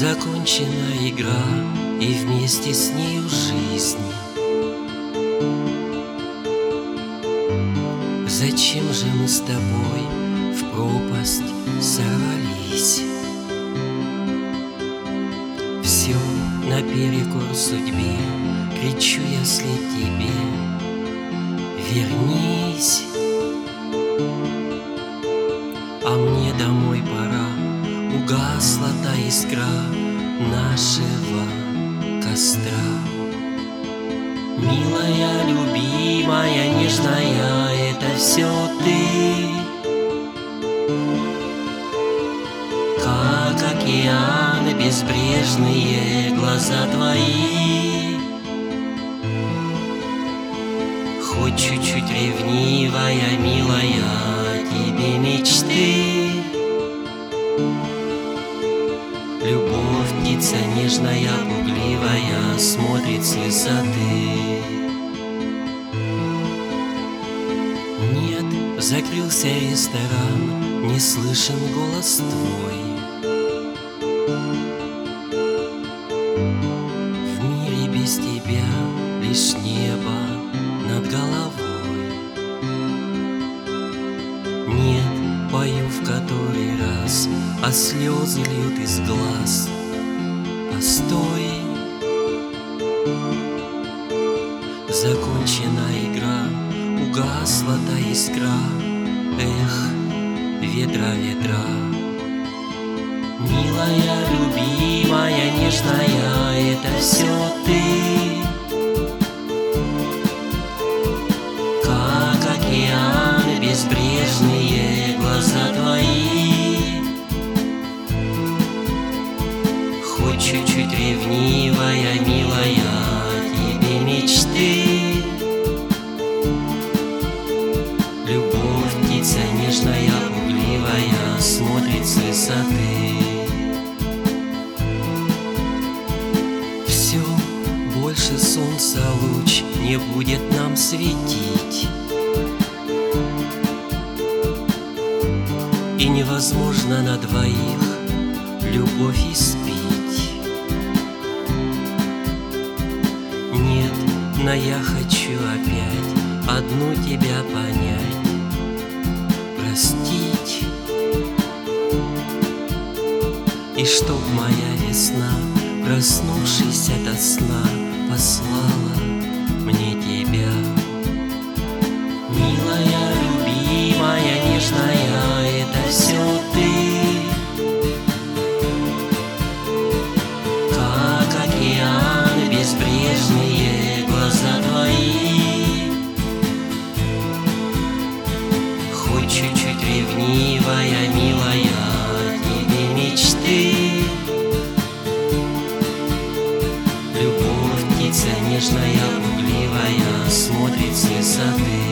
Закончена игра, и вместе с нею жизнь. Зачем же мы с тобой в пропасть сорвались? Все наперекор судьбе, кричу я вслед тебе: вернись. А мне домой пора, угасла та искра нашего костра. Милая, любимая, нежная, это все ты. Как океаны безбрежные глаза твои. Хоть чуть-чуть ревнивая, милая, тебе мечты. Любовь, птица нежная, пугливая, смотрит с высоты. Нет, закрылся ресторан, не слышен голос твой. В мире без тебя лишь небо над головой. Нет, пою в который раз, а слезы льют из глаз. Постой, закончена игра, угасла та искра. Эх, ветра, ветра. Милая, любимая, нежная, это все ты. Как океаны безбрежные глаза твои. Хоть чуть-чуть ревнивая, милая, тебе мечты. Любовь, птица нежная, пугливая, смотрит с высоты. Все, больше солнца луч не будет нам светить. И невозможно на двоих любовь испить. Нет, но я хочу опять одну тебя понять, простить. И чтоб моя весна, проснувшись ото сна, послала мне тебя. Милая, любимая, нежная, это все ты. Как океаны безбрежные глаза твои. Хоть чуть-чуть ревнивая, милая, тебе мечты. Любовь, птица нежная, пугливая, смотрит с высоты.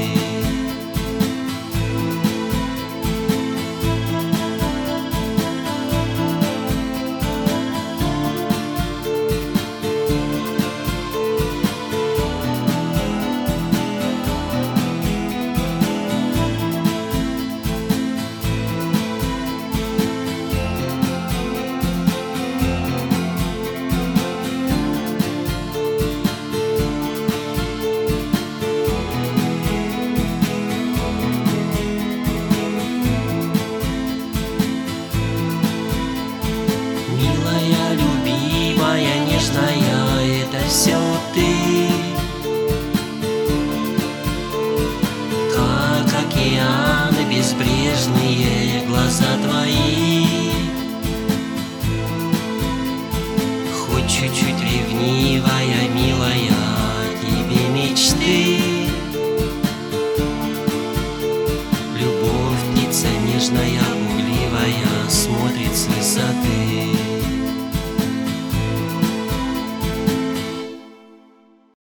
Милая, любимая, нежная, это все ты. Как океаны безбрежные глаза твои. Хоть чуть-чуть ревнивая, милая, тебе мечты. Любовь, птица нежная,